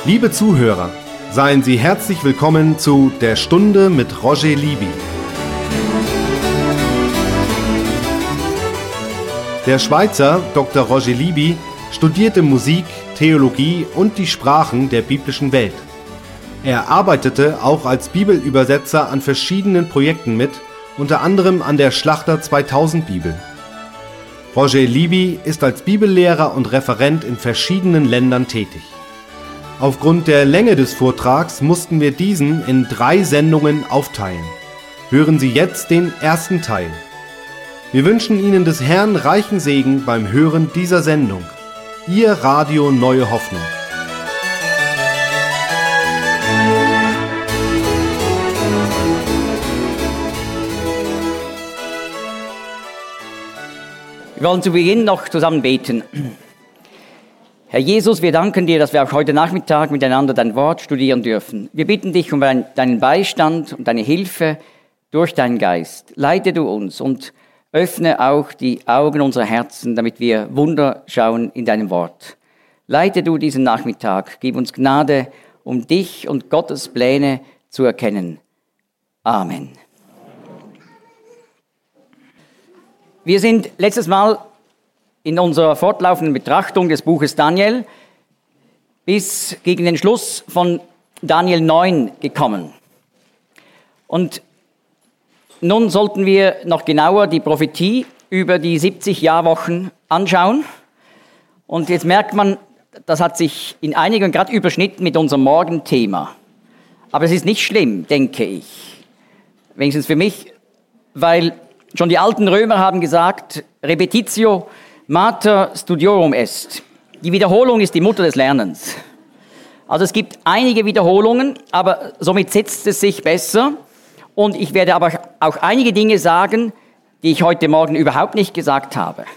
Liebe Zuhörer, seien Sie herzlich willkommen zu Der Stunde mit Roger Libby. Der Schweizer Dr. Roger Libby studierte Musik, Theologie und die Sprachen der biblischen Welt. Er arbeitete auch als Bibelübersetzer an verschiedenen Projekten mit, unter anderem an der Schlachter 2000 Bibel. Roger Libby ist als Bibellehrer und Referent in verschiedenen Ländern tätig. Aufgrund der Länge des Vortrags mussten wir diesen in 3 Sendungen aufteilen. Hören Sie jetzt den ersten Teil. Wir wünschen Ihnen des Herrn reichen Segen beim Hören dieser Sendung. Ihr Radio Neue Hoffnung. Wir wollen zu Beginn noch zusammen beten. Herr Jesus, wir danken dir, dass wir auch heute Nachmittag miteinander dein Wort studieren dürfen. Wir bitten dich um deinen Beistand und deine Hilfe durch deinen Geist. Leite du uns und öffne auch die Augen unserer Herzen, damit wir Wunder schauen in deinem Wort. Leite du diesen Nachmittag, gib uns Gnade, um dich und Gottes Pläne zu erkennen. Amen. Wir sind letztes Mal in unserer fortlaufenden Betrachtung des Buches Daniel bis gegen den Schluss von Daniel 9 gekommen. Und nun sollten wir noch genauer die Prophetie über die 70 Jahrwochen anschauen. Und jetzt merkt man, das hat sich in einigen gerade überschnitten mit unserem Morgenthema. Aber es ist nicht schlimm, denke ich. Wenigstens für mich, weil schon die alten Römer haben gesagt, repetitio mater studiorum est. Die Wiederholung ist die Mutter des Lernens. Also es gibt einige Wiederholungen, aber somit setzt es sich besser. Und ich werde aber auch einige Dinge sagen, die ich heute Morgen überhaupt nicht gesagt habe.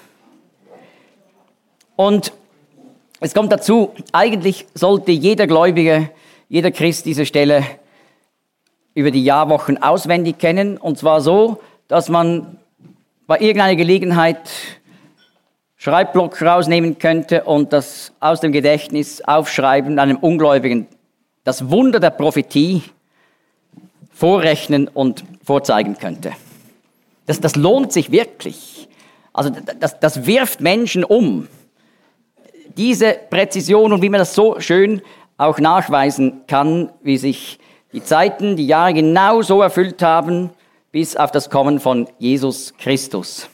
Und es kommt dazu, eigentlich sollte jeder Gläubige, jeder Christ diese Stelle über die Jahrwochen auswendig kennen. Und zwar so, dass man bei irgendeiner Gelegenheit Schreibblock rausnehmen könnte und das aus dem Gedächtnis aufschreiben, einem Ungläubigen das Wunder der Prophetie vorrechnen und vorzeigen könnte. Das lohnt sich wirklich. Also das wirft Menschen um. Diese Präzision und wie man das so schön auch nachweisen kann, wie sich die Zeiten, die Jahre genau so erfüllt haben, bis auf das Kommen von Jesus Christus.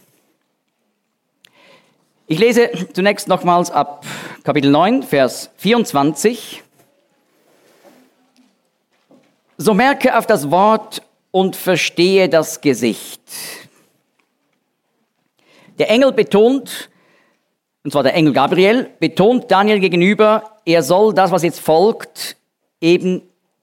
Ich lese zunächst nochmals ab Kapitel 9, Vers 24. So merke auf das Wort und verstehe das Gesicht. Der Engel betont, und zwar der Engel Gabriel, betont Daniel gegenüber, er soll das, was jetzt folgt, eben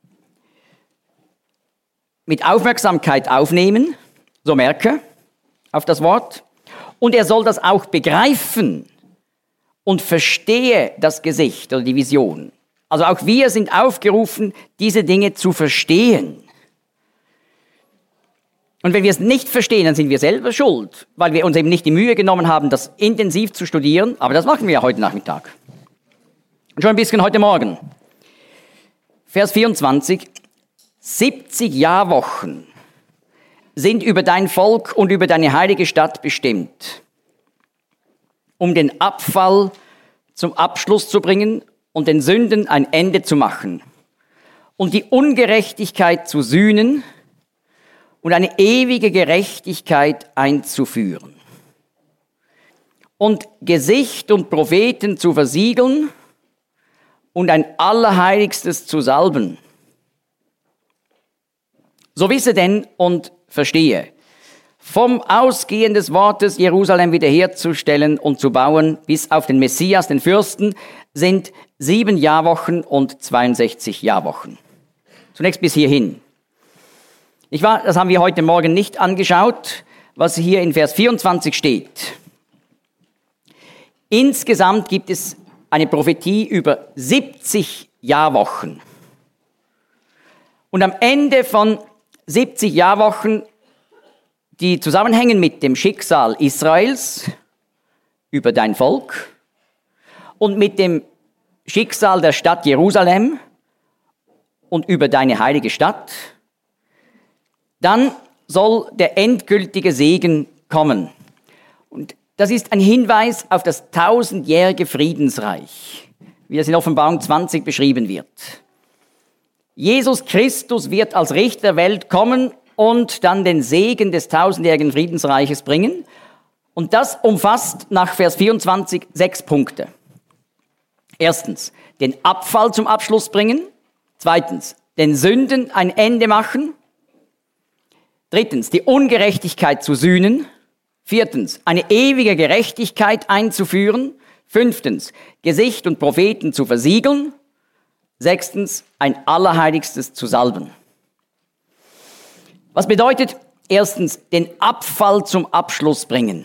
mit Aufmerksamkeit aufnehmen, so merke auf das Wort, und er soll das auch begreifen und verstehe das Gesicht oder die Vision. Also auch wir sind aufgerufen, diese Dinge zu verstehen. Und wenn wir es nicht verstehen, dann sind wir selber schuld, weil wir uns eben nicht die Mühe genommen haben, das intensiv zu studieren, aber das machen wir ja heute Nachmittag. Und schon ein bisschen heute Morgen. Vers 24. 70 Jahrwochen sind über dein Volk und über deine heilige Stadt bestimmt, um den Abfall zum Abschluss zu bringen und den Sünden ein Ende zu machen und die Ungerechtigkeit zu sühnen und eine ewige Gerechtigkeit einzuführen und Gesicht und Propheten zu versiegeln und ein Allerheiligstes zu salben. So wisse denn und verstehe, vom Ausgehen des Wortes Jerusalem wiederherzustellen und zu bauen, bis auf den Messias, den Fürsten, sind 7 Jahrwochen und 62 Jahrwochen. Zunächst bis hierhin. Das haben wir heute Morgen nicht angeschaut, was hier in Vers 24 steht. Insgesamt gibt es eine Prophetie über 70 Jahrwochen. Und am Ende von 70 Jahrwochen, die zusammenhängen mit dem Schicksal Israels über dein Volk und mit dem Schicksal der Stadt Jerusalem und über deine heilige Stadt. Dann soll der endgültige Segen kommen. Und das ist ein Hinweis auf das 1000-jährige Friedensreich, wie es in Offenbarung 20 beschrieben wird. Jesus Christus wird als Richter der Welt kommen und dann den Segen des 1000-jährigen Friedensreiches bringen. Und das umfasst nach Vers 24 6 Punkte. Erstens, den Abfall zum Abschluss bringen. Zweitens, den Sünden ein Ende machen. Drittens, die Ungerechtigkeit zu sühnen. Viertens, eine ewige Gerechtigkeit einzuführen. Fünftens, Gesicht und Propheten zu versiegeln. Sechstens, ein Allerheiligstes zu salben. Was bedeutet erstens, den Abfall zum Abschluss bringen?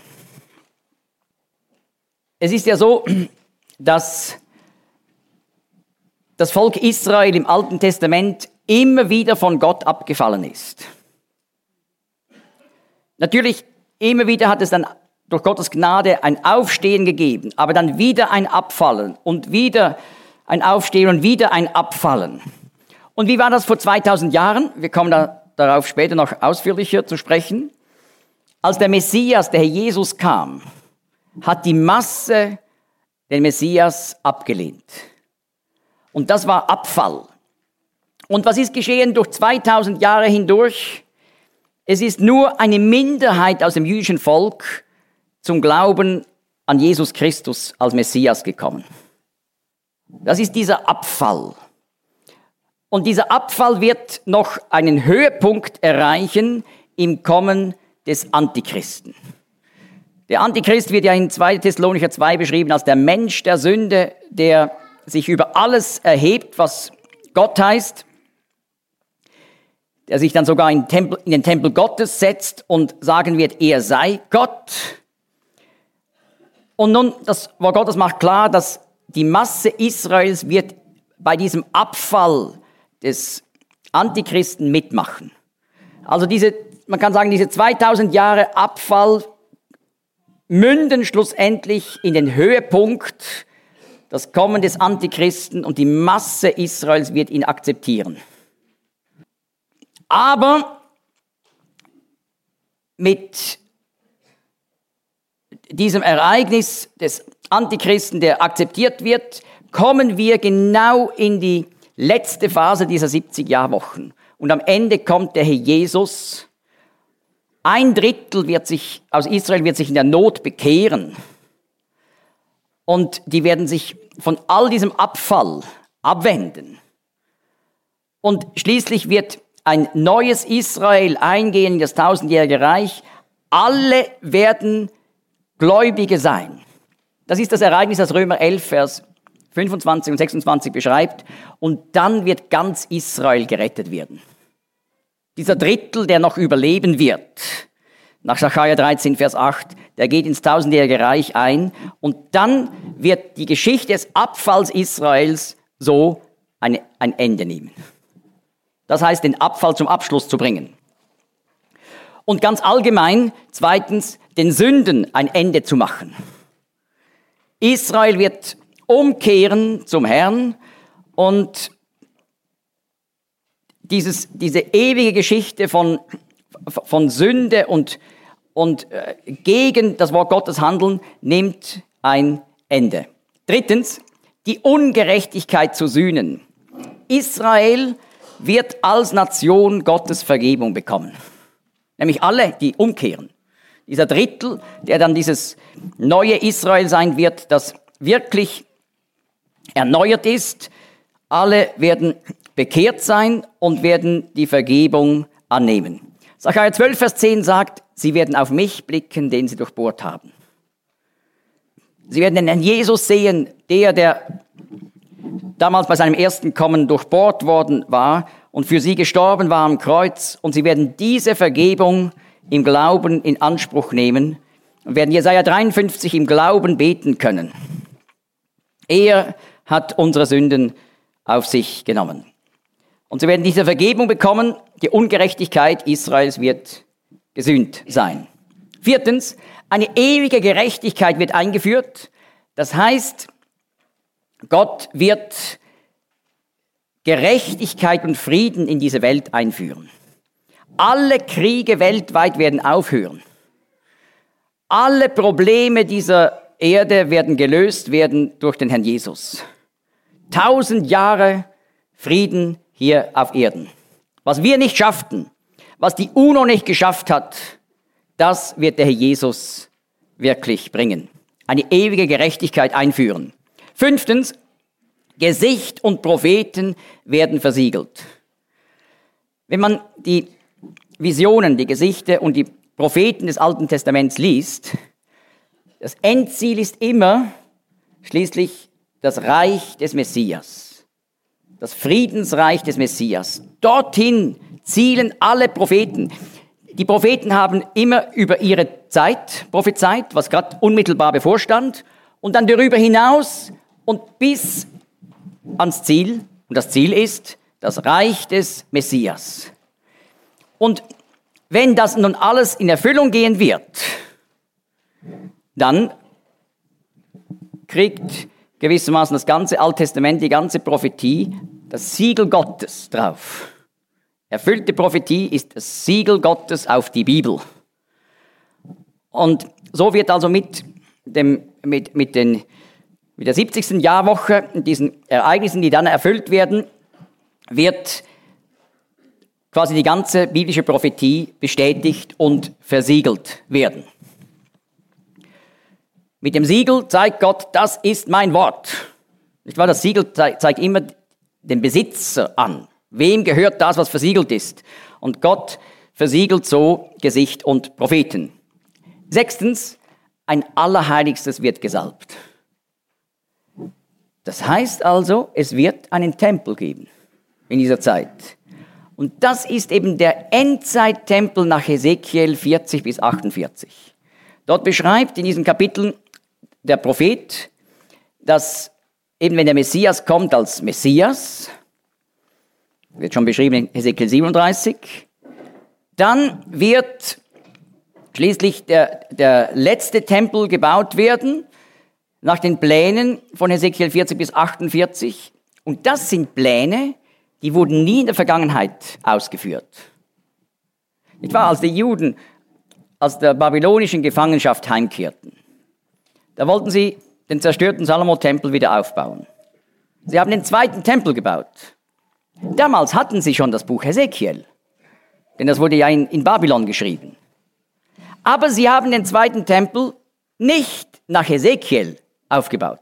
Es ist ja so, dass das Volk Israel im Alten Testament immer wieder von Gott abgefallen ist. Natürlich, immer wieder hat es dann durch Gottes Gnade ein Aufstehen gegeben, aber dann wieder ein Abfallen und wieder ein Aufstehen und wieder ein Abfallen. Und wie war das vor 2000 Jahren? Wir kommen darauf später noch ausführlicher zu sprechen. Als der Messias, der Herr Jesus kam, hat die Masse den Messias abgelehnt. Und das war Abfall. Und was ist geschehen durch 2000 Jahre hindurch? Es ist nur eine Minderheit aus dem jüdischen Volk zum Glauben an Jesus Christus als Messias gekommen. Das ist dieser Abfall. Und dieser Abfall wird noch einen Höhepunkt erreichen im Kommen des Antichristen. Der Antichrist wird ja in 2. Thessalonicher 2 beschrieben als der Mensch der Sünde, der sich über alles erhebt, was Gott heißt, der sich dann sogar in den Tempel Gottes setzt und sagen wird, er sei Gott. Und nun, das Wort Gottes macht klar, dass die Masse Israels wird bei diesem Abfall des Antichristen mitmachen. Also man kann sagen, diese 2000 Jahre Abfall münden schlussendlich in den Höhepunkt, das Kommen des Antichristen, und die Masse Israels wird ihn akzeptieren. Aber mit diesem Ereignis des Antichristen, der akzeptiert wird, kommen wir genau in die letzte Phase dieser 70 Jahrwochen. Und am Ende kommt der Herr Jesus. 1/3 aus Israel wird sich in der Not bekehren. Und die werden sich von all diesem Abfall abwenden. Und schließlich wird ein neues Israel eingehen in das 1000-jährige Reich. Alle werden Gläubige sein. Das ist das Ereignis, das Römer 11, Vers 25 und 26 beschreibt. Und dann wird ganz Israel gerettet werden. Dieser Drittel, der noch überleben wird, nach Sacharja 13, Vers 8, der geht ins 1000-jährige Reich ein. Und dann wird die Geschichte des Abfalls Israels so ein Ende nehmen. Das heißt, den Abfall zum Abschluss zu bringen. Und ganz allgemein, zweitens, den Sünden ein Ende zu machen. Israel wird umkehren zum Herrn und diese ewige Geschichte von Sünde und gegen das Wort Gottes handeln nimmt ein Ende. Drittens, die Ungerechtigkeit zu sühnen. Israel wird als Nation Gottes Vergebung bekommen. Nämlich alle, die umkehren. Dieser Drittel, der dann dieses neue Israel sein wird, das wirklich erneuert ist. Alle werden bekehrt sein und werden die Vergebung annehmen. Sacharja 12, Vers 10 sagt, sie werden auf mich blicken, den sie durchbohrt haben. Sie werden den Herrn Jesus sehen, der damals bei seinem ersten Kommen durchbohrt worden war und für sie gestorben war am Kreuz. Und sie werden diese Vergebung im Glauben in Anspruch nehmen und werden Jesaja 53 im Glauben beten können. Er hat unsere Sünden auf sich genommen. Und sie werden diese Vergebung bekommen. Die Ungerechtigkeit Israels wird gesühnt sein. Viertens, eine ewige Gerechtigkeit wird eingeführt. Das heißt, Gott wird Gerechtigkeit und Frieden in diese Welt einführen. Alle Kriege weltweit werden aufhören. Alle Probleme dieser Erde werden gelöst werden durch den Herrn Jesus. 1000 Jahre Frieden hier auf Erden. Was wir nicht schafften, was die UNO nicht geschafft hat, das wird der Herr Jesus wirklich bringen. Eine ewige Gerechtigkeit einführen. 5. Gesicht und Propheten werden versiegelt. Wenn man die Visionen, die Gesichter und die Propheten des Alten Testaments liest, das Endziel ist immer schließlich das Reich des Messias. Das Friedensreich des Messias. Dorthin zielen alle Propheten. Die Propheten haben immer über ihre Zeit prophezeit, was gerade unmittelbar bevorstand, und dann darüber hinaus und bis ans Ziel. Und das Ziel ist das Reich des Messias. Und wenn das nun alles in Erfüllung gehen wird, dann kriegt gewissermaßen das ganze Alte Testament, die ganze Prophetie, das Siegel Gottes drauf. Erfüllte Prophetie ist das Siegel Gottes auf die Bibel. Und so wird also mit der 70. Jahrwoche, diesen Ereignissen, die dann erfüllt werden, wird quasi die ganze biblische Prophetie bestätigt und versiegelt werden. Mit dem Siegel zeigt Gott, das ist mein Wort. Nicht wahr? Das Siegel zeigt immer den Besitzer an. Wem gehört das, was versiegelt ist? Und Gott versiegelt so Gesicht und Propheten. 6. Ein Allerheiligstes wird gesalbt. Das heißt also, es wird einen Tempel geben in dieser Zeit. Und das ist eben der Endzeittempel nach Hesekiel 40 bis 48. Dort beschreibt in diesen Kapiteln der Prophet, dass eben wenn der Messias kommt als Messias, wird schon beschrieben in Hesekiel 37, dann wird schließlich der letzte Tempel gebaut werden, nach den Plänen von Hesekiel 40 bis 48. Und das sind Pläne, die wurden nie in der Vergangenheit ausgeführt. Nicht wahr? Als die Juden aus der babylonischen Gefangenschaft heimkehrten, da wollten sie den zerstörten Salomo-Tempel wieder aufbauen. Sie haben den zweiten Tempel gebaut. Damals hatten sie schon das Buch Hesekiel, denn das wurde ja in Babylon geschrieben. Aber sie haben den zweiten Tempel nicht nach Hesekiel aufgebaut.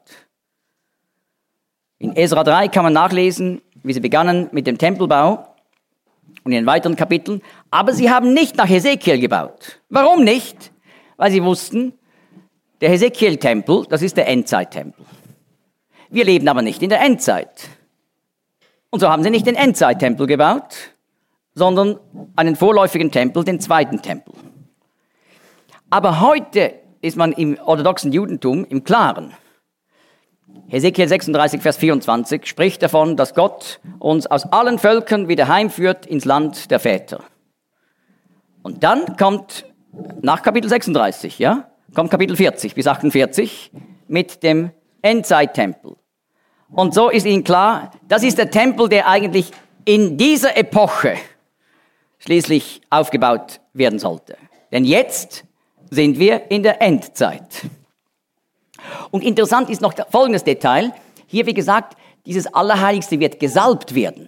In Esra 3 kann man nachlesen, wie sie begannen mit dem Tempelbau und in den weiteren Kapiteln. Aber sie haben nicht nach Hesekiel gebaut. Warum nicht? Weil sie wussten, der Hesekiel-Tempel, das ist der Endzeittempel. Wir leben aber nicht in der Endzeit. Und so haben sie nicht den Endzeittempel gebaut, sondern einen vorläufigen Tempel, den zweiten Tempel. Aber heute ist man im orthodoxen Judentum im Klaren. Hesekiel 36, Vers 24 spricht davon, dass Gott uns aus allen Völkern wieder heimführt ins Land der Väter. Und dann kommt nach Kapitel 36, kommt Kapitel 40 bis 48 mit dem Endzeittempel. Und so ist ihnen klar, das ist der Tempel, der eigentlich in dieser Epoche schließlich aufgebaut werden sollte. Denn jetzt sind wir in der Endzeit. Und interessant ist noch folgendes Detail. Hier, wie gesagt, dieses Allerheiligste wird gesalbt werden.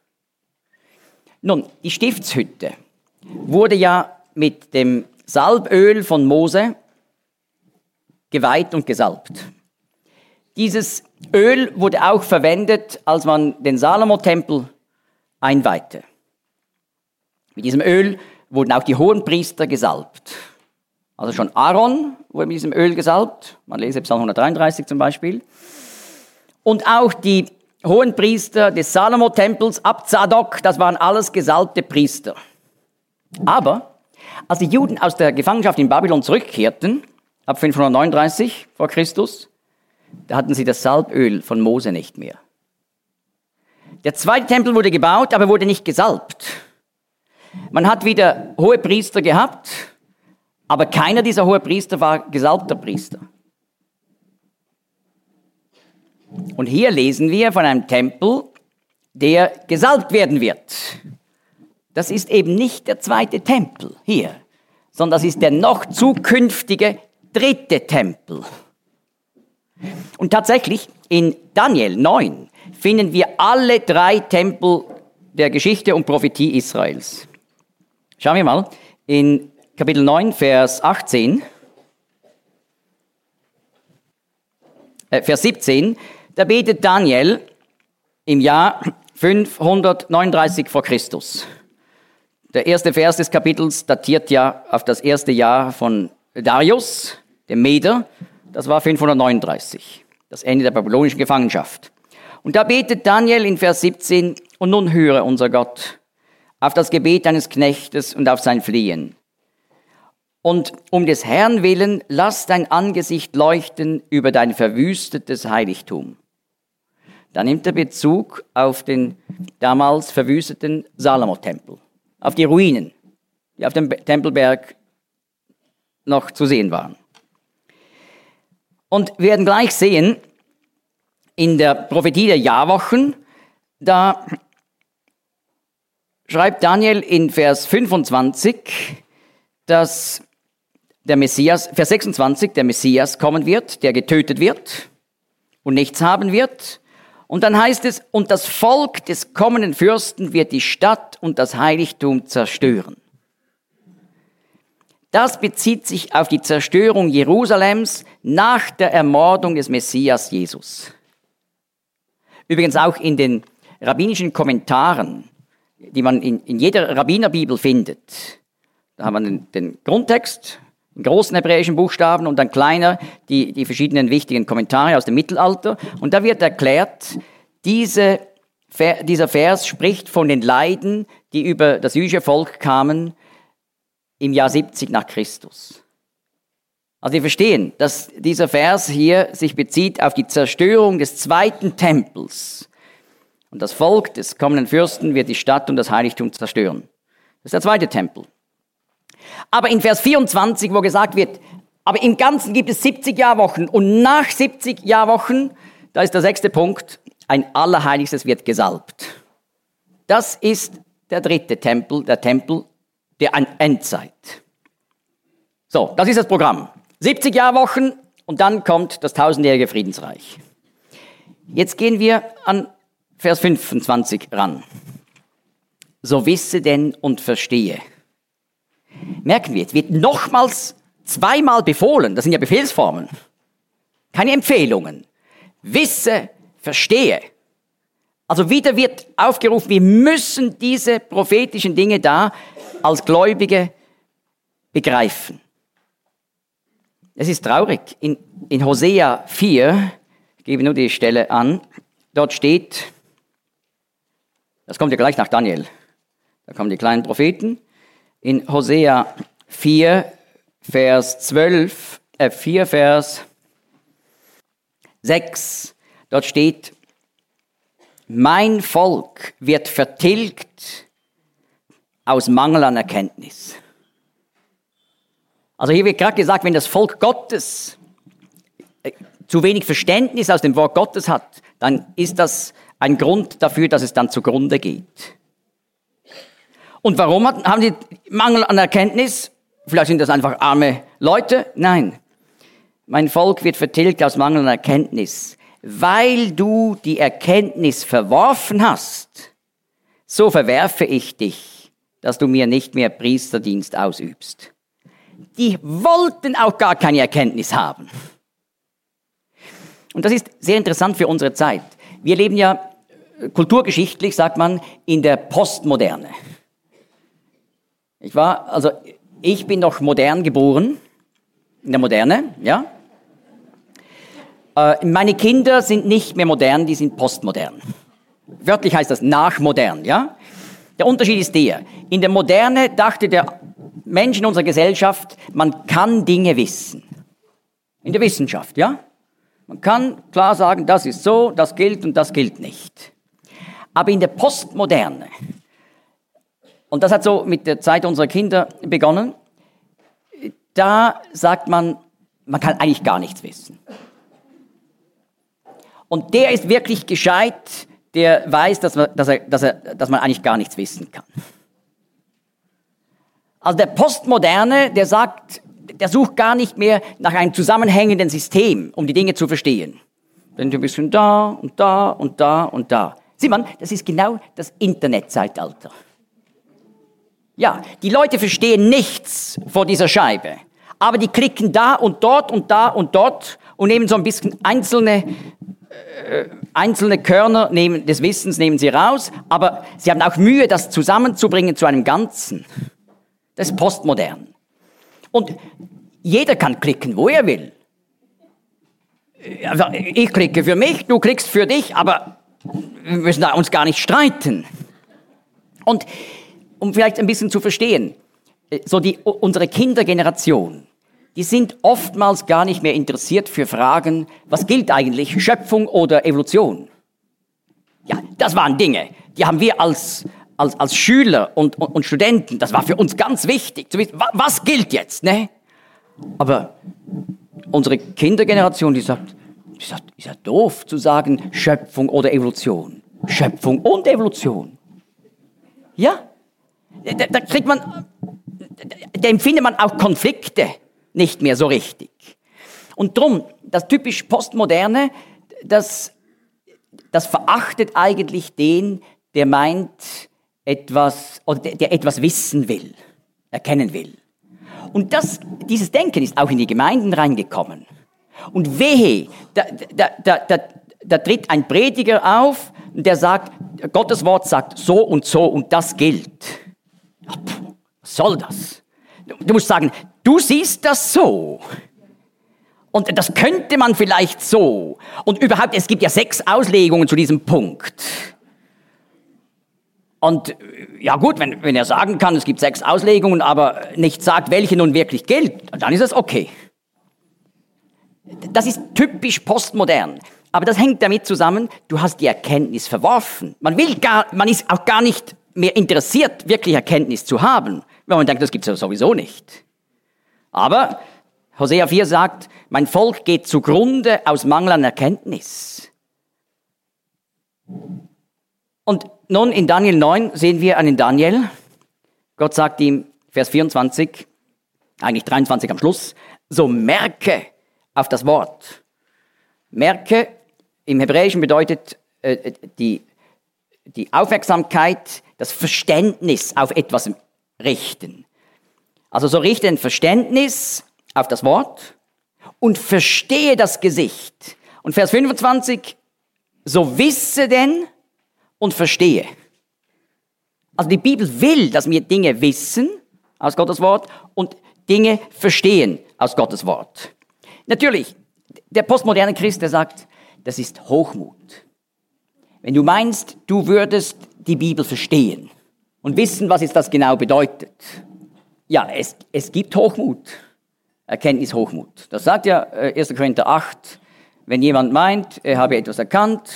Nun, die Stiftshütte wurde ja mit dem Salböl von Mose geweiht und gesalbt. Dieses Öl wurde auch verwendet, als man den Salomo-Tempel einweihte. Mit diesem Öl wurden auch die Hohenpriester gesalbt. Also schon Aaron wurde mit diesem Öl gesalbt. Man lese Psalm 133 zum Beispiel. Und auch die Hohenpriester des Salomo-Tempels ab Zadok, das waren alles gesalbte Priester. Aber als die Juden aus der Gefangenschaft in Babylon zurückkehrten, ab 539 vor Christus, da hatten sie das Salböl von Mose nicht mehr. Der zweite Tempel wurde gebaut, aber wurde nicht gesalbt. Man hat wieder hohe Priester gehabt, aber keiner dieser hohen Priester war gesalbter Priester. Und hier lesen wir von einem Tempel, der gesalbt werden wird. Das ist eben nicht der zweite Tempel hier, sondern das ist der noch zukünftige dritte Tempel. Und tatsächlich in Daniel 9 finden wir alle drei Tempel der Geschichte und Prophetie Israels. Schauen wir mal in Kapitel 9, Vers 18, Vers 17, da betet Daniel im Jahr 539 vor Christus. Der erste Vers des Kapitels datiert ja auf das erste Jahr von Darius, dem Meder. Das war 539, das Ende der babylonischen Gefangenschaft. Und da betet Daniel in Vers 17, und nun höre unser Gott auf das Gebet deines Knechtes und auf sein Flehen. Und um des Herrn willen, lass dein Angesicht leuchten über dein verwüstetes Heiligtum. Da nimmt er Bezug auf den damals verwüsteten Salomo-Tempel, auf die Ruinen, die auf dem Tempelberg noch zu sehen waren. Und wir werden gleich sehen, in der Prophetie der Jahrwochen, da schreibt Daniel in Vers 25, dass der Messias, Vers 26, der Messias kommen wird, der getötet wird und nichts haben wird. Und dann heißt es, und das Volk des kommenden Fürsten wird die Stadt und das Heiligtum zerstören. Das bezieht sich auf die Zerstörung Jerusalems nach der Ermordung des Messias Jesus. Übrigens auch in den rabbinischen Kommentaren, die man in jeder Rabbinerbibel findet. Da haben wir den Grundtext, in großen hebräischen Buchstaben und dann kleiner die verschiedenen wichtigen Kommentare aus dem Mittelalter. Und da wird erklärt, dieser Vers spricht von den Leiden, die über das jüdische Volk kamen im Jahr 70 nach Christus. Also wir verstehen, dass dieser Vers hier sich bezieht auf die Zerstörung des zweiten Tempels. Und das Volk des kommenden Fürsten wird die Stadt und das Heiligtum zerstören. Das ist der zweite Tempel. Aber in Vers 24, wo gesagt wird, aber im Ganzen gibt es 70 Jahrwochen und nach 70 Jahrwochen, da ist der 6. Punkt, ein Allerheiligstes wird gesalbt. Das ist der dritte Tempel, der Tempel der Endzeit. So, das ist das Programm. 70 Jahrwochen und dann kommt das 1000-jährige Friedensreich. Jetzt gehen wir an Vers 25 ran. So wisse denn und verstehe. Merken wir, jetzt wird nochmals zweimal befohlen. Das sind ja Befehlsformen. Keine Empfehlungen. Wisse, verstehe. Also wieder wird aufgerufen, wir müssen diese prophetischen Dinge da als Gläubige begreifen. Es ist traurig. In Hosea 4, ich gebe nur die Stelle an, dort steht, das kommt ja gleich nach Daniel, da kommen die kleinen Propheten. In Hosea 4, Vers 6, dort steht, mein Volk wird vertilgt aus Mangel an Erkenntnis. Also hier wird gerade gesagt, wenn das Volk Gottes zu wenig Verständnis aus dem Wort Gottes hat, dann ist das ein Grund dafür, dass es dann zugrunde geht. Und warum haben sie Mangel an Erkenntnis? Vielleicht sind das einfach arme Leute? Nein. Mein Volk wird vertilgt aus Mangel an Erkenntnis. Weil du die Erkenntnis verworfen hast, so verwerfe ich dich, dass du mir nicht mehr Priesterdienst ausübst. Die wollten auch gar keine Erkenntnis haben. Und das ist sehr interessant für unsere Zeit. Wir leben ja kulturgeschichtlich, sagt man, in der Postmoderne. Ich bin noch modern geboren, in der Moderne, ja. Meine Kinder sind nicht mehr modern, die sind postmodern. Wörtlich heißt das nachmodern, ja. Der Unterschied ist der, in der Moderne dachte der Mensch in unserer Gesellschaft, man kann Dinge wissen. In der Wissenschaft, ja. Man kann klar sagen, das ist so, das gilt und das gilt nicht. Aber in der Postmoderne, und das hat so mit der Zeit unserer Kinder begonnen, da sagt man, man kann eigentlich gar nichts wissen. Und der ist wirklich gescheit, der weiß, dass man eigentlich gar nichts wissen kann. Also der Postmoderne, der sucht gar nicht mehr nach einem zusammenhängenden System, um die Dinge zu verstehen. Denn du bist da und da und da und da. Sieht man, das ist genau das Internetzeitalter. Ja, die Leute verstehen nichts vor dieser Scheibe, aber die klicken da und dort und da und dort und nehmen so ein bisschen einzelne Körner des Wissens nehmen sie raus, aber sie haben auch Mühe, das zusammenzubringen zu einem Ganzen. Das ist postmodern. Und jeder kann klicken, wo er will. Also ich klicke für mich, du klickst für dich, aber wir müssen uns gar nicht streiten. Und um vielleicht ein bisschen zu verstehen, unsere Kindergeneration, die sind oftmals gar nicht mehr interessiert für Fragen, was gilt eigentlich, Schöpfung oder Evolution? Ja, das waren Dinge, die haben wir als Schüler und Studenten, das war für uns ganz wichtig, zu wissen, was gilt jetzt, ne? Aber unsere Kindergeneration, die sagt, ist ja doof zu sagen, Schöpfung oder Evolution. Schöpfung und Evolution. Ja, da empfindet man auch Konflikte nicht mehr so richtig. Und drum, das typisch Postmoderne, das verachtet eigentlich den, der meint, der etwas wissen will, erkennen will. Und dieses Denken ist auch in die Gemeinden reingekommen. Und wehe, da tritt ein Prediger auf, der sagt, Gottes Wort sagt so und das gilt. Ja, was soll das? Du musst sagen, du siehst das so. Und das könnte man vielleicht so. Und überhaupt, es gibt ja 6 Auslegungen zu diesem Punkt. Und ja gut, wenn er sagen kann, es gibt 6 Auslegungen, aber nicht sagt, welche nun wirklich gilt, dann ist es okay. Das ist typisch postmodern. Aber das hängt damit zusammen, du hast die Erkenntnis verworfen. Man ist auch gar nicht mehr interessiert, wirklich Erkenntnis zu haben, weil man denkt, das gibt es ja sowieso nicht. Aber Hosea 4 sagt, mein Volk geht zugrunde aus Mangel an Erkenntnis. Und nun in Daniel 9 sehen wir einen Daniel. Gott sagt ihm, Vers 24, eigentlich 23 am Schluss, so merke auf das Wort. Merke im Hebräischen bedeutet die Aufmerksamkeit, das Verständnis auf etwas richten. Also so richte ein Verständnis auf das Wort und verstehe das Gesicht. Und Vers 25, so wisse denn und verstehe. Also die Bibel will, dass wir Dinge wissen aus Gottes Wort und Dinge verstehen aus Gottes Wort. Natürlich, der postmoderne Christ, der sagt, das ist Hochmut. Wenn du meinst, du würdest die Bibel verstehen und wissen, was jetzt das genau bedeutet. Ja, es gibt Hochmut. Erkenntnis, Hochmut. Das sagt ja 1. Korinther 8. Wenn jemand meint, er habe etwas erkannt,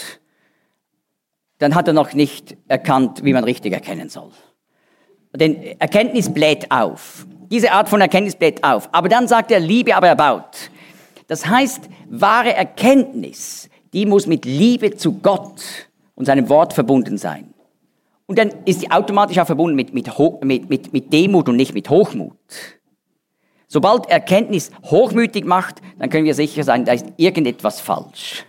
dann hat er noch nicht erkannt, wie man richtig erkennen soll. Denn Erkenntnis bläht auf. Diese Art von Erkenntnis bläht auf. Aber dann sagt er, Liebe aber erbaut. Das heißt, wahre Erkenntnis, die muss mit Liebe zu Gott und seinem Wort verbunden sein. Und dann ist sie automatisch auch verbunden mit Demut und nicht mit Hochmut. Sobald Erkenntnis hochmütig macht, dann können wir sicher sein, da ist irgendetwas falsch.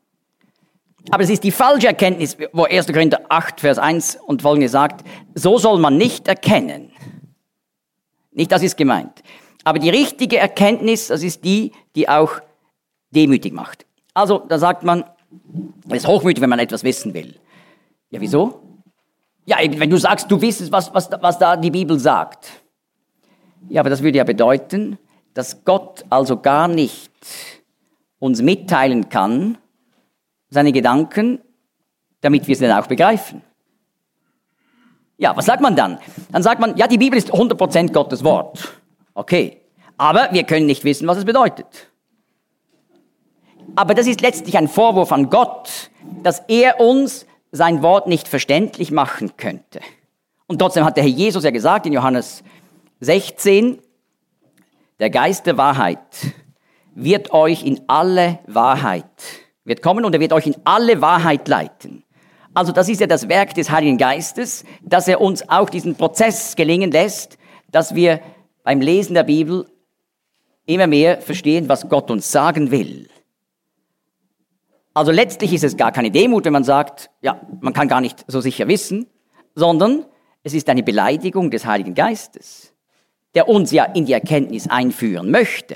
Aber es ist die falsche Erkenntnis, wo 1. Korinther 8, Vers 1 und folgende sagt, so soll man nicht erkennen. Nicht das ist gemeint. Aber die richtige Erkenntnis, das ist die auch demütig macht. Also, da sagt man, es ist hochmütig, wenn man etwas wissen will. Ja, wieso? Ja, wenn du sagst, du wissest, was da die Bibel sagt. Ja, aber das würde ja bedeuten, dass Gott also gar nicht uns mitteilen kann, seine Gedanken, damit wir sie dann auch begreifen. Ja, was sagt man dann? Dann sagt man, ja, die Bibel ist 100% Gottes Wort. Okay, aber wir können nicht wissen, was es bedeutet. Aber das ist letztlich ein Vorwurf an Gott, dass er uns sein Wort nicht verständlich machen könnte. Und trotzdem hat der Herr Jesus ja gesagt in Johannes 16, der Geist der Wahrheit wird euch in alle Wahrheit wird kommen und er wird euch in alle Wahrheit leiten. Also das ist ja das Werk des Heiligen Geistes, dass er uns auch diesen Prozess gelingen lässt, dass wir beim Lesen der Bibel immer mehr verstehen, was Gott uns sagen will. Also letztlich ist es gar keine Demut, wenn man sagt, ja, man kann gar nicht so sicher wissen, sondern es ist eine Beleidigung des Heiligen Geistes, der uns ja in die Erkenntnis einführen möchte.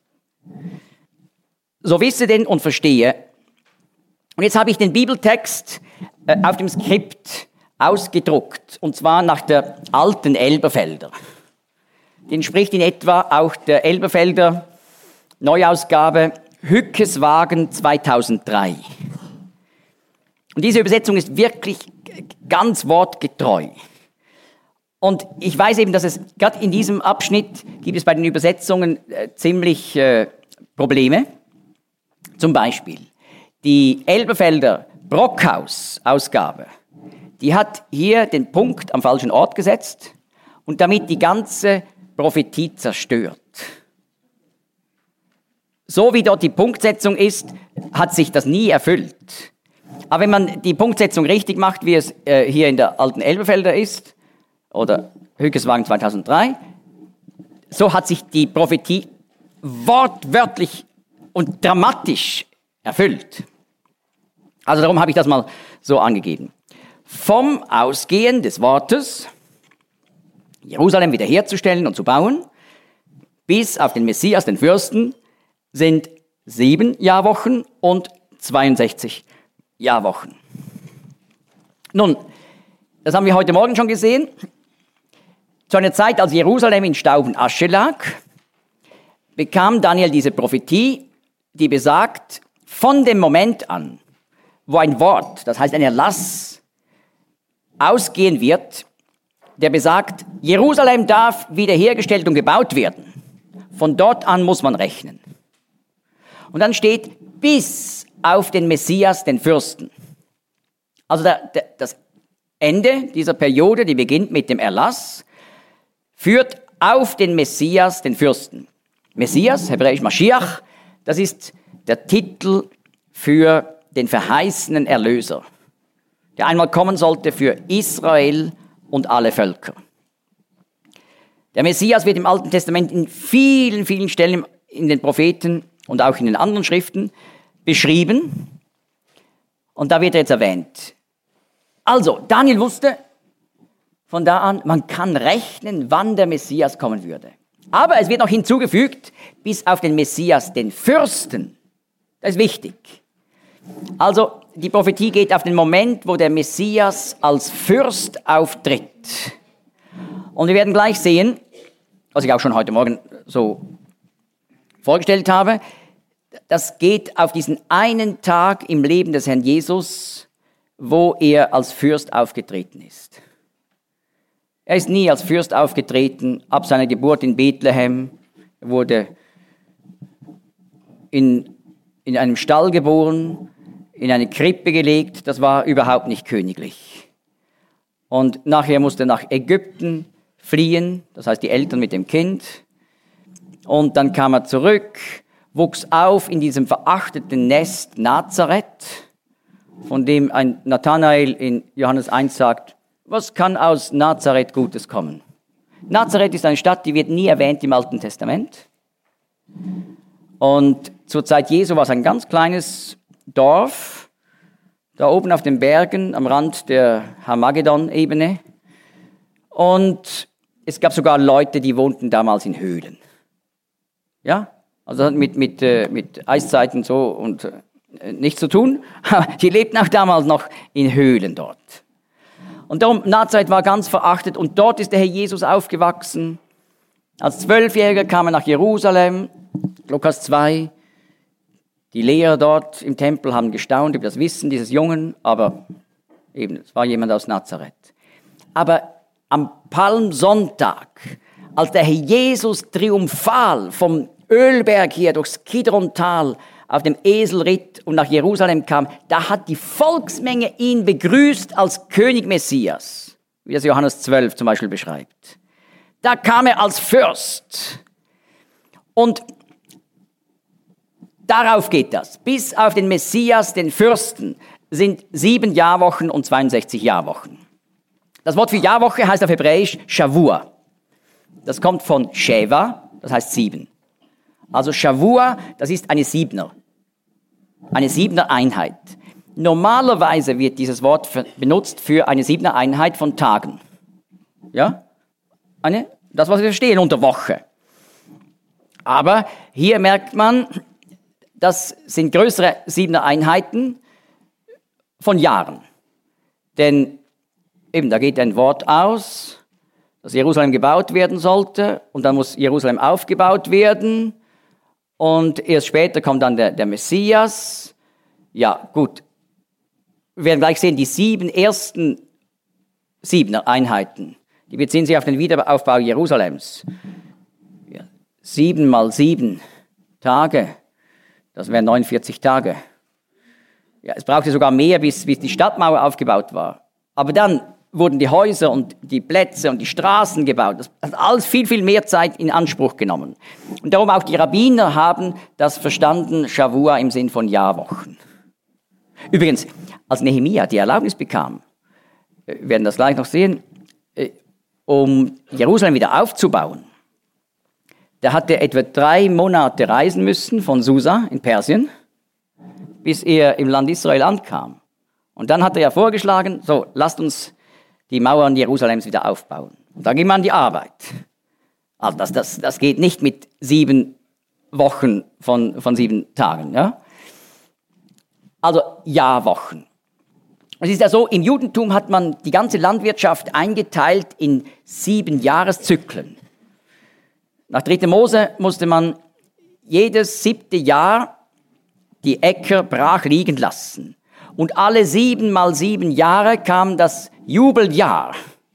So wisse denn und verstehe. Und jetzt habe ich den Bibeltext auf dem Skript ausgedruckt, und zwar nach der alten Elberfelder. Den spricht in etwa auch der Elberfelder Neuausgabe Hückeswagen 2003. Und diese Übersetzung ist wirklich ganz wortgetreu. Und ich weiß eben, dass es gerade in diesem Abschnitt gibt es bei den Übersetzungen ziemlich Probleme. Zum Beispiel die Elberfelder Brockhaus-Ausgabe, die hat hier den Punkt am falschen Ort gesetzt und damit die ganze Prophetie zerstört. So wie dort die Punktsetzung ist, hat sich das nie erfüllt. Aber wenn man die Punktsetzung richtig macht, wie es hier in der alten Elberfelder ist, oder Hückeswagen 2003, so hat sich die Prophetie wortwörtlich und dramatisch erfüllt. Also darum habe ich das mal so angegeben. Vom Ausgehen des Wortes, Jerusalem wiederherzustellen und zu bauen, bis auf den Messias, den Fürsten, sind 7 Jahrwochen und 62 Jahrwochen. Nun, das haben wir heute Morgen schon gesehen. Zu einer Zeit, als Jerusalem in Staub und Asche lag, bekam Daniel diese Prophetie, die besagt, von dem Moment an, wo ein Wort, das heißt ein Erlass, ausgehen wird, der besagt, Jerusalem darf wiederhergestellt und gebaut werden. Von dort an muss man rechnen. Und dann steht, bis auf den Messias, den Fürsten. Also das Ende dieser Periode, die beginnt mit dem Erlass, führt auf den Messias, den Fürsten. Messias, hebräisch Maschiach, das ist der Titel für den verheißenen Erlöser, der einmal kommen sollte für Israel und alle Völker. Der Messias wird im Alten Testament in vielen, vielen Stellen in den Propheten und auch in den anderen Schriften beschrieben. Und da wird er jetzt erwähnt. Also, Daniel wusste von da an, man kann rechnen, wann der Messias kommen würde. Aber es wird noch hinzugefügt, bis auf den Messias, den Fürsten. Das ist wichtig. Also, die Prophetie geht auf den Moment, wo der Messias als Fürst auftritt. Und wir werden gleich sehen, was ich auch schon heute Morgen so vorgestellt habe, das geht auf diesen einen Tag im Leben des Herrn Jesus, wo er als Fürst aufgetreten ist. Er ist nie als Fürst aufgetreten, ab seiner Geburt in Bethlehem. Er wurde in einem Stall geboren, in eine Krippe gelegt, das war überhaupt nicht königlich. Und nachher musste er nach Ägypten fliehen, das heißt die Eltern mit dem Kind. Und dann kam er zurück, wuchs auf in diesem verachteten Nest Nazareth, von dem ein Nathanael in Johannes 1 sagt, was kann aus Nazareth Gutes kommen? Nazareth ist eine Stadt, die wird nie erwähnt im Alten Testament. Und zur Zeit Jesu war es ein ganz kleines Dorf, da oben auf den Bergen am Rand der Harmagedon-Ebene. Und es gab sogar Leute, die wohnten damals in Höhlen. Ja, also mit Eiszeiten so und nichts zu tun. Die lebten auch damals noch in Höhlen dort. Und darum, Nazareth war ganz verachtet und dort ist der Herr Jesus aufgewachsen. Als 12-Jähriger kam er nach Jerusalem, Lukas 2. Die Lehrer dort im Tempel haben gestaunt über das Wissen dieses Jungen, aber eben, es war jemand aus Nazareth. Aber am Palmsonntag, als der Herr Jesus triumphal vom Ölberg hier durchs Kidrontal auf dem Esel ritt und nach Jerusalem kam, da hat die Volksmenge ihn begrüßt als König Messias, wie das Johannes 12 zum Beispiel beschreibt. Da kam er als Fürst. Und Darauf geht das. Bis auf den Messias, den Fürsten, sind 7 Jahrwochen und 62 Jahrwochen. Das Wort für Jahrwoche heißt auf Hebräisch Shavua. Das kommt von Sheva, das heißt 7. Also Shavua, das ist eine 7er. Eine 7er Einheit. Normalerweise wird dieses Wort benutzt für eine 7er Einheit von Tagen. Ja? Das, was wir verstehen unter Woche. Aber hier merkt man, das sind größere 7er Einheiten von Jahren. Denn eben, da geht ein Wort aus, dass Jerusalem gebaut werden sollte und dann muss Jerusalem aufgebaut werden und erst später kommt dann der Messias. Ja, gut. Wir werden gleich sehen, die 7 ersten 7er Einheiten, die beziehen sich auf den Wiederaufbau Jerusalems. 7 mal 7 Tage, das wären 49 Tage. Ja, es brauchte sogar mehr, bis die Stadtmauer aufgebaut war. Aber dann wurden die Häuser und die Plätze und die Straßen gebaut. Das hat alles viel, viel mehr Zeit in Anspruch genommen. Und darum auch die Rabbiner haben das verstanden, Shavua im Sinn von Jahrwochen. Übrigens, als Nehemia die Erlaubnis bekam, wir werden das gleich noch sehen, um Jerusalem wieder aufzubauen, da hat er etwa 3 Monate reisen müssen von Susa in Persien, bis er im Land Israel ankam. Und dann hat er ja vorgeschlagen, so, lasst uns die Mauern Jerusalems wieder aufbauen. Und da ging man an die Arbeit. Also das geht nicht mit 7 Wochen von 7 Tagen. Ja? Also Jahrwochen. Es ist ja so, im Judentum hat man die ganze Landwirtschaft eingeteilt in 7 Jahreszyklen. Nach 3. Mose musste man jedes 7. Jahr die Äcker brach liegen lassen. Und alle 7 mal 7 Jahre kam das Jubeljahr,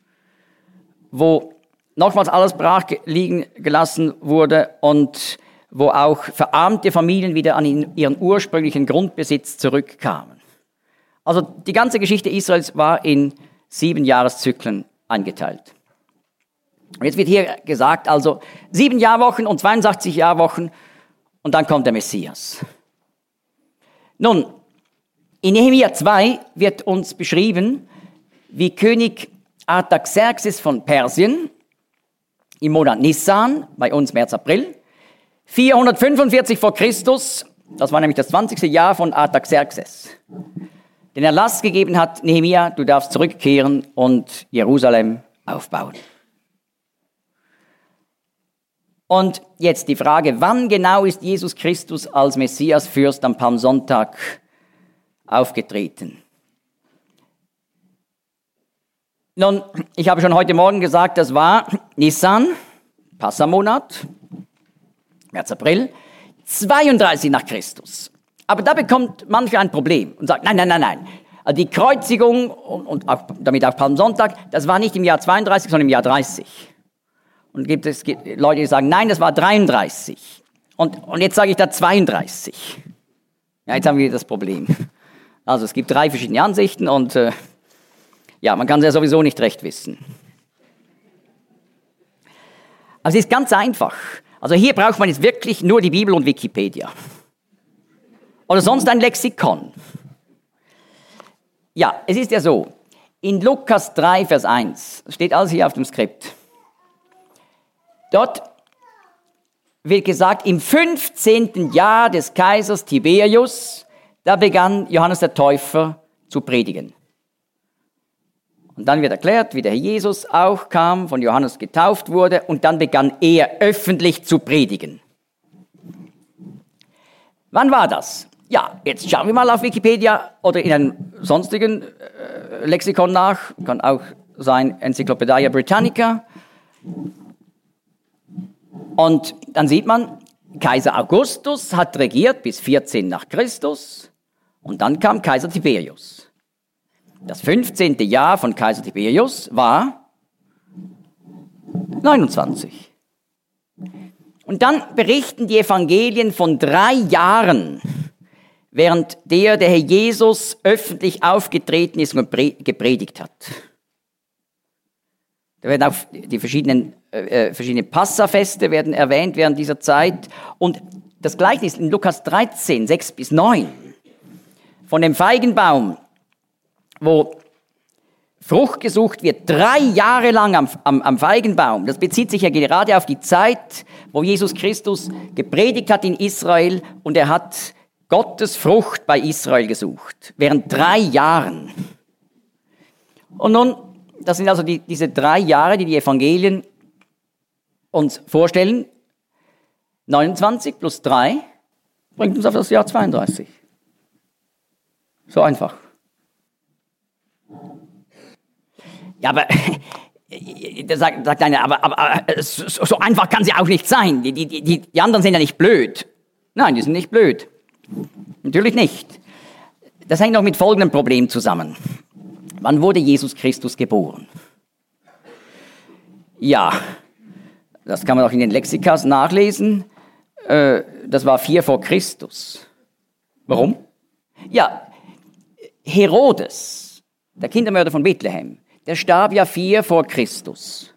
wo nochmals alles brach liegen gelassen wurde und wo auch verarmte Familien wieder an ihren ursprünglichen Grundbesitz zurückkamen. Also die ganze Geschichte Israels war in 7 Jahreszyklen eingeteilt. Und jetzt wird hier gesagt, also 7 Jahrwochen und 82 Jahrwochen und dann kommt der Messias. Nun, in Nehemia 2 wird uns beschrieben, wie König Artaxerxes von Persien im Monat Nisan, bei uns März, April, 445 vor Christus, das war nämlich das 20. Jahr von Artaxerxes, den Erlass gegeben hat, Nehemia, du darfst zurückkehren und Jerusalem aufbauen. Und jetzt die Frage, wann genau ist Jesus Christus als Messias Fürst am Palmsonntag aufgetreten? Nun, ich habe schon heute Morgen gesagt, das war Nisan, Passamonat, März, April, 32 nach Christus. Aber da bekommt mancher ein Problem und sagt, nein. Also die Kreuzigung und auch, damit auch Palmsonntag, das war nicht im Jahr 32, sondern im Jahr 30. Und es gibt Leute, die sagen, nein, das war 33. Und jetzt sage ich da 32. Ja, jetzt haben wir das Problem. Also es gibt 3 verschiedene Ansichten und man kann es ja sowieso nicht recht wissen. Also es ist ganz einfach. Also hier braucht man jetzt wirklich nur die Bibel und Wikipedia. Oder sonst ein Lexikon. Ja, es ist ja so, in Lukas 3, Vers 1, steht alles hier auf dem Skript. Dort wird gesagt, im 15. Jahr des Kaisers Tiberius, da begann Johannes der Täufer zu predigen. Und dann wird erklärt, wie der Herr Jesus auch kam, von Johannes getauft wurde und dann begann er öffentlich zu predigen. Wann war das? Ja, jetzt schauen wir mal auf Wikipedia oder in einem sonstigen Lexikon nach. Kann auch sein Encyclopedia Britannica. Und dann sieht man, Kaiser Augustus hat regiert bis 14 nach Christus und dann kam Kaiser Tiberius. Das 15. Jahr von Kaiser Tiberius war 29. Und dann berichten die Evangelien von 3 Jahren, während der Herr Jesus öffentlich aufgetreten ist und gepredigt hat. Da werden auch die verschiedene Passafeste werden erwähnt während dieser Zeit. Und das Gleichnis in Lukas 13, 6-9, von dem Feigenbaum, wo Frucht gesucht wird, 3 Jahre lang am Feigenbaum. Das bezieht sich ja gerade auf die Zeit, wo Jesus Christus gepredigt hat in Israel und er hat Gottes Frucht bei Israel gesucht, während 3 Jahren. Und nun, das sind also diese 3 Jahre, die Evangelien uns vorstellen. 29 plus 3 bringt uns auf das Jahr 32. So einfach. Ja, aber da sagt einer, aber so einfach kann sie auch nicht sein. Die anderen sind ja nicht blöd. Nein, die sind nicht blöd. Natürlich nicht. Das hängt noch mit folgendem Problem zusammen. Wann wurde Jesus Christus geboren? Ja, das kann man auch in den Lexikas nachlesen. Das war 4 vor Christus. Warum? Ja, Herodes, der Kindermörder von Bethlehem, der starb ja 4 vor Christus.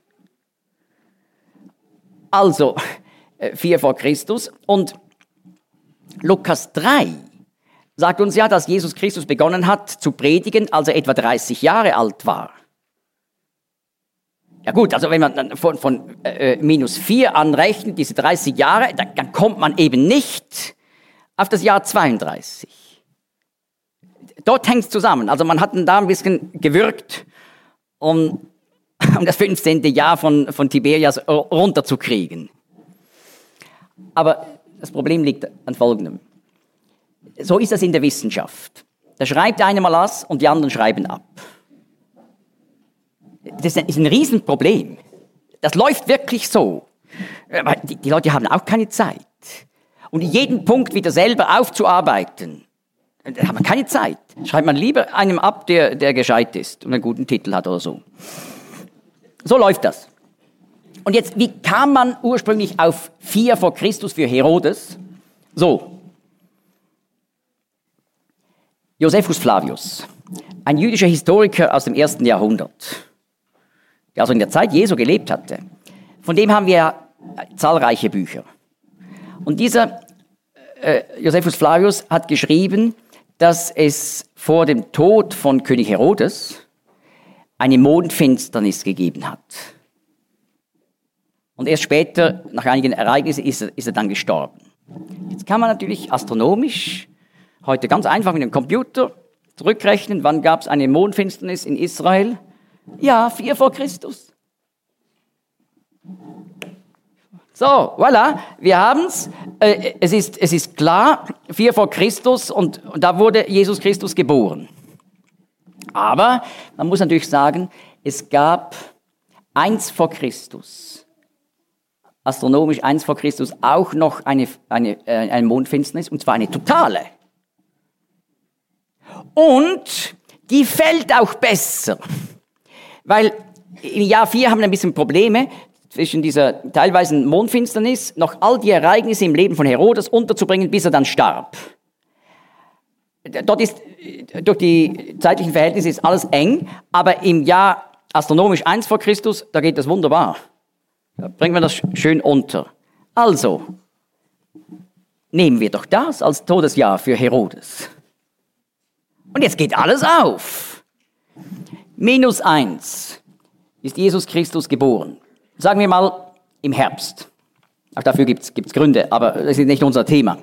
Also 4 vor Christus. Und Lukas 3 sagt uns ja, dass Jesus Christus begonnen hat zu predigen, als er etwa 30 Jahre alt war. Ja gut, also wenn man dann von minus 4 anrechnet, diese 30 Jahre, dann kommt man eben nicht auf das Jahr 32. Dort hängt es zusammen. Also man hat da ein bisschen gewirkt, um das 15. Jahr von Tiberias runterzukriegen. Aber das Problem liegt an Folgendem. So ist das in der Wissenschaft. Da schreibt einer mal was und die anderen schreiben ab. Das ist ein Riesenproblem. Das läuft wirklich so. Aber die Leute haben auch keine Zeit. Und jeden Punkt wieder selber aufzuarbeiten, da hat man keine Zeit. Schreibt man lieber einem ab, der gescheit ist und einen guten Titel hat oder so. So läuft das. Und jetzt, wie kam man ursprünglich auf 4 vor Christus für Herodes? So. Josephus Flavius, ein jüdischer Historiker aus dem 1. Jahrhundert, der also in der Zeit Jesu gelebt hatte. Von dem haben wir zahlreiche Bücher. Und dieser Josephus Flavius hat geschrieben, dass es vor dem Tod von König Herodes eine Mondfinsternis gegeben hat. Und erst später, nach einigen Ereignissen, ist er dann gestorben. Jetzt kann man natürlich astronomisch heute ganz einfach mit dem Computer zurückrechnen, wann gab es eine Mondfinsternis in Israel? Ja, 4 vor Christus. So, voilà, wir haben's. Es ist klar, 4 vor Christus und da wurde Jesus Christus geboren. Aber man muss natürlich sagen, es gab 1 vor Christus, astronomisch 1 vor Christus, auch noch eine Mondfinsternis, und zwar eine totale. Und die fällt auch besser, weil im Jahr 4 haben wir ein bisschen Probleme, zwischen dieser teilweise Mondfinsternis noch all die Ereignisse im Leben von Herodes unterzubringen, bis er dann starb. Dort ist, durch die zeitlichen Verhältnisse ist alles eng, aber im Jahr astronomisch 1 vor Christus, da geht das wunderbar. Da bringen wir das schön unter. Also, nehmen wir doch das als Todesjahr für Herodes. Und jetzt geht alles auf. -1 ist Jesus Christus geboren. Sagen wir mal im Herbst. Auch dafür gibt's Gründe, aber das ist nicht unser Thema.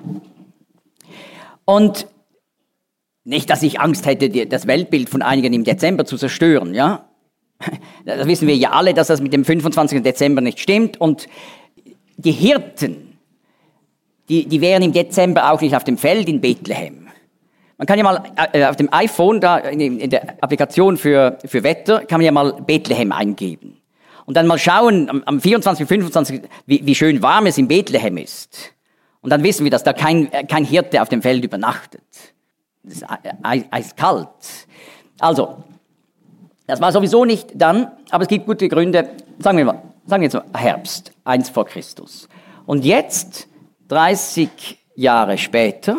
Und nicht, dass ich Angst hätte, das Weltbild von einigen im Dezember zu zerstören, ja? Das wissen wir ja alle, dass das mit dem 25. Dezember nicht stimmt. Und die Hirten, die wären im Dezember auch nicht auf dem Feld in Bethlehem. Man kann ja mal auf dem iPhone, da in der Applikation für Wetter, kann man ja mal Bethlehem eingeben. Und dann mal schauen, am 24., 25., wie schön warm es in Bethlehem ist. Und dann wissen wir, dass da kein Hirte auf dem Feld übernachtet. Das ist eiskalt. Also, das war sowieso nicht dann, aber es gibt gute Gründe. Sagen wir jetzt mal Herbst, 1 vor Christus. Und jetzt, 30 Jahre später,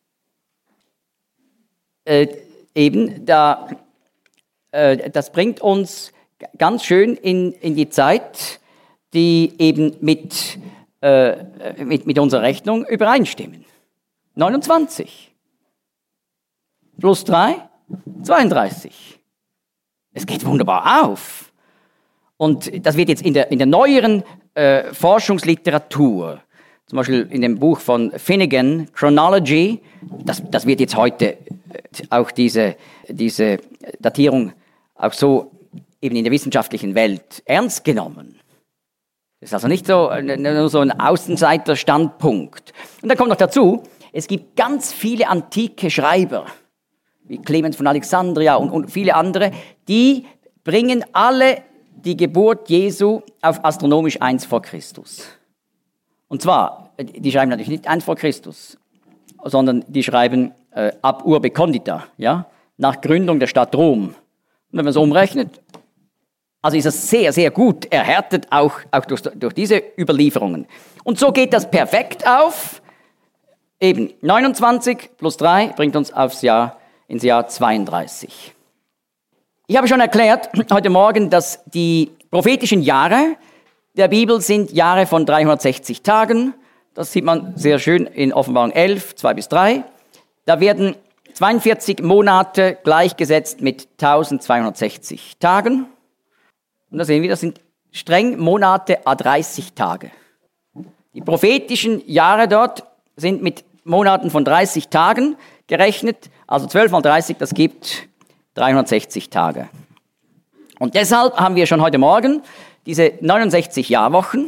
das bringt uns ganz schön in die Zeit, die eben mit mit unserer Rechnung übereinstimmen. 29. Plus 3, 32. Es geht wunderbar auf. Und das wird jetzt in der neueren Forschungsliteratur, zum Beispiel in dem Buch von Finnegan, Chronology, das wird jetzt heute auch diese Datierung auch so eben in der wissenschaftlichen Welt ernst genommen. Das ist also nicht nur so ein Außenseiterstandpunkt. Und dann kommt noch dazu, es gibt ganz viele antike Schreiber, wie Clement von Alexandria und viele andere, die bringen alle die Geburt Jesu auf astronomisch 1 vor Christus. Und zwar, die schreiben natürlich nicht 1 vor Christus, sondern die schreiben ab Urbe Condita, ja, nach Gründung der Stadt Rom. Und wenn man es umrechnet, also ist das sehr, sehr gut erhärtet, auch durch diese Überlieferungen. Und so geht das perfekt auf. Eben 29 plus 3 bringt uns ins Jahr 32. Ich habe schon erklärt heute Morgen, dass die prophetischen Jahre der Bibel sind Jahre von 360 Tagen. Das sieht man sehr schön in Offenbarung 11, 2 bis 3. Da werden 42 Monate gleichgesetzt mit 1260 Tagen. Und da sehen wir, das sind streng Monate à 30 Tage. Die prophetischen Jahre dort sind mit Monaten von 30 Tagen gerechnet. Also 12 mal 30, das gibt 360 Tage. Und deshalb haben wir schon heute Morgen diese 69 Jahrwochen,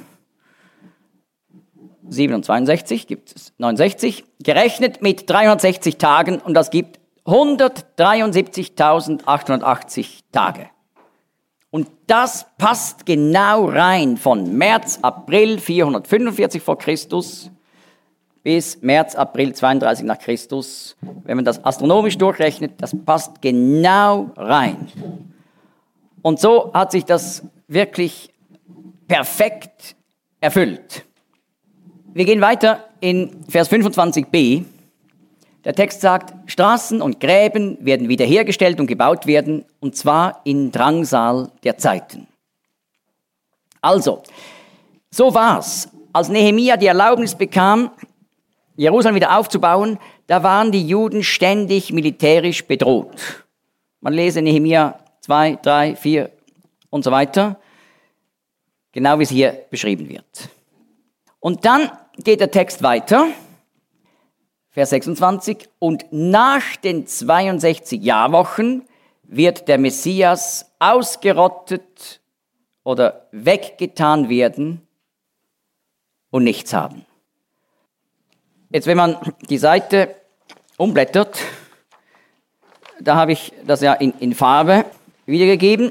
7 und 62 gibt es 69, gerechnet mit 360 Tagen und das gibt 173.880 Tage. Und das passt genau rein von März, April 445 vor Christus bis März, April 32 nach Christus. Wenn man das astronomisch durchrechnet, das passt genau rein. Und so hat sich das wirklich perfekt erfüllt. Wir gehen weiter in Vers 25b. Der Text sagt, Straßen und Gräben werden wiederhergestellt und gebaut werden, und zwar in Drangsal der Zeiten. Also, so war's. Als Nehemia die Erlaubnis bekam, Jerusalem wieder aufzubauen, da waren die Juden ständig militärisch bedroht. Man lese Nehemia 2, 3, 4 und so weiter, genau wie es hier beschrieben wird. Und dann geht der Text weiter, Vers 26, und nach den 62 Jahrwochen wird der Messias ausgerottet oder weggetan werden und nichts haben. Jetzt, wenn man die Seite umblättert, da habe ich das ja in Farbe wiedergegeben,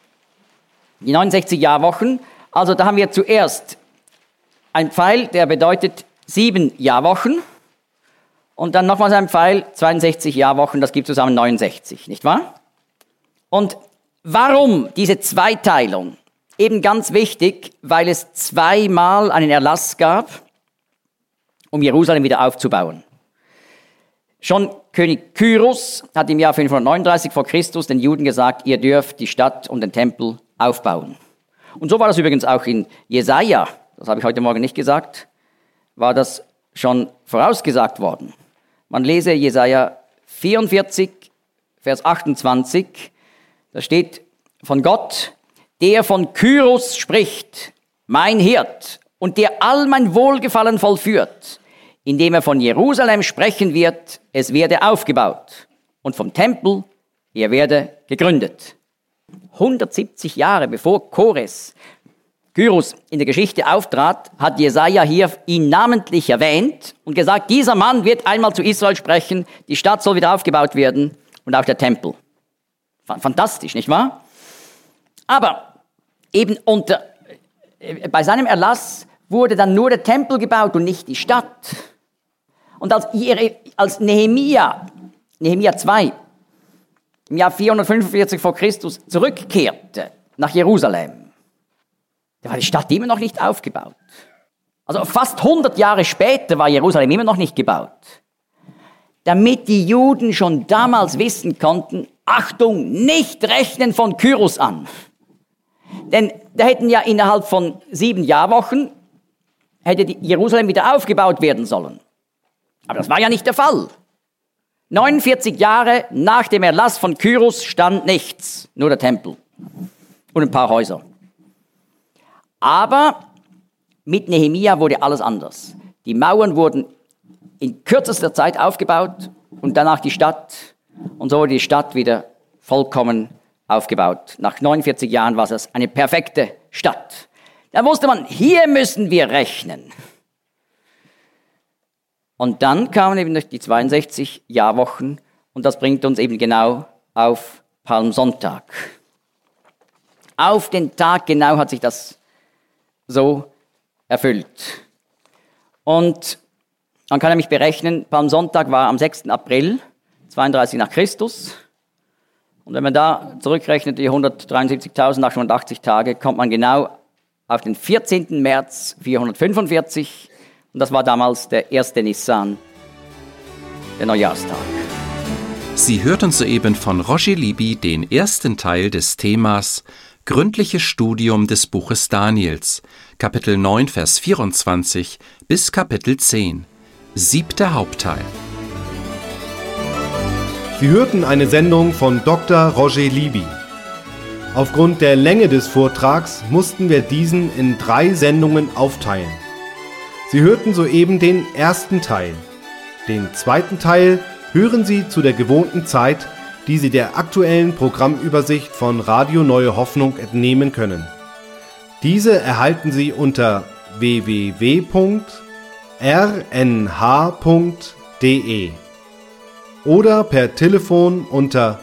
die 69 Jahrwochen. Also da haben wir zuerst einen Pfeil, der bedeutet 7 Jahrwochen. Und dann nochmals ein Pfeil, 62 Jahrwochen, das gibt zusammen 69, nicht wahr? Und warum diese Zweiteilung? Eben ganz wichtig, weil es zweimal einen Erlass gab, um Jerusalem wieder aufzubauen. Schon König Kyros hat im Jahr 539 vor Christus den Juden gesagt, ihr dürft die Stadt und den Tempel aufbauen. Und so war das übrigens auch in Jesaja, das habe ich heute Morgen nicht gesagt, war das schon vorausgesagt worden. Man lese Jesaja 44, Vers 28, da steht von Gott, der von Kyros spricht, mein Hirt, und der all mein Wohlgefallen vollführt, indem er von Jerusalem sprechen wird, es werde aufgebaut, und vom Tempel, er werde gegründet. 170 Jahre bevor Kyros in der Geschichte auftrat, hat Jesaja hier ihn namentlich erwähnt und gesagt, dieser Mann wird einmal zu Israel sprechen, die Stadt soll wieder aufgebaut werden und auch der Tempel. Fantastisch, nicht wahr? Aber eben bei seinem Erlass wurde dann nur der Tempel gebaut und nicht die Stadt. Und als Nehemia 2 im Jahr 445 vor Christus zurückkehrte nach Jerusalem, da war die Stadt immer noch nicht aufgebaut. Also fast 100 Jahre später war Jerusalem immer noch nicht gebaut. Damit die Juden schon damals wissen konnten, Achtung, nicht rechnen von Kyros an. Denn da hätten ja innerhalb von 7 Jahrwochen hätte Jerusalem wieder aufgebaut werden sollen. Aber das war ja nicht der Fall. 49 Jahre nach dem Erlass von Kyros stand nichts, nur der Tempel und ein paar Häuser. Aber mit Nehemia wurde alles anders. Die Mauern wurden in kürzester Zeit aufgebaut und danach die Stadt. Und so wurde die Stadt wieder vollkommen aufgebaut. Nach 49 Jahren war es eine perfekte Stadt. Da wusste man, hier müssen wir rechnen. Und dann kamen eben die 62 Jahrwochen und das bringt uns eben genau auf Palmsonntag. Auf den Tag genau hat sich das so erfüllt. Und man kann nämlich berechnen, Palmsonntag war am 6. April, 32 nach Christus. Und wenn man da zurückrechnet, die 173.880 Tage, kommt man genau auf den 14. März 445. Und das war damals der 1. Nissan, der Neujahrstag. Sie hörten soeben von Roger Libby den ersten Teil des Themas Gründliches Studium des Buches Daniels, Kapitel 9, Vers 24 bis Kapitel 10, 7. Hauptteil. Sie hörten eine Sendung von Dr. Roger Libby. Aufgrund der Länge des Vortrags mussten wir diesen in 3 Sendungen aufteilen. Sie hörten soeben den ersten Teil. Den zweiten Teil hören Sie zu der gewohnten Zeit, die Sie der aktuellen Programmübersicht von Radio Neue Hoffnung entnehmen können. Diese erhalten Sie unter www.rnh.de oder per Telefon unter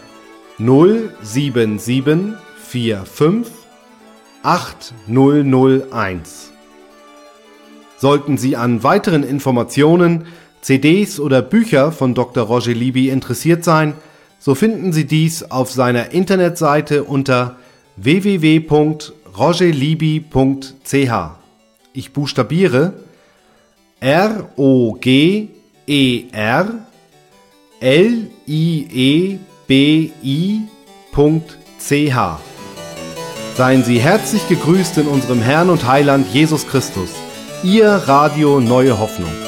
07745 8001. Sollten Sie an weiteren Informationen, CDs oder Bücher von Dr. Roger Libby interessiert sein, so finden Sie dies auf seiner Internetseite unter www.rogerlibby.ch. Ich buchstabiere ROGERLIEBI.ch. Seien Sie herzlich gegrüßt in unserem Herrn und Heiland Jesus Christus. Ihr Radio Neue Hoffnung.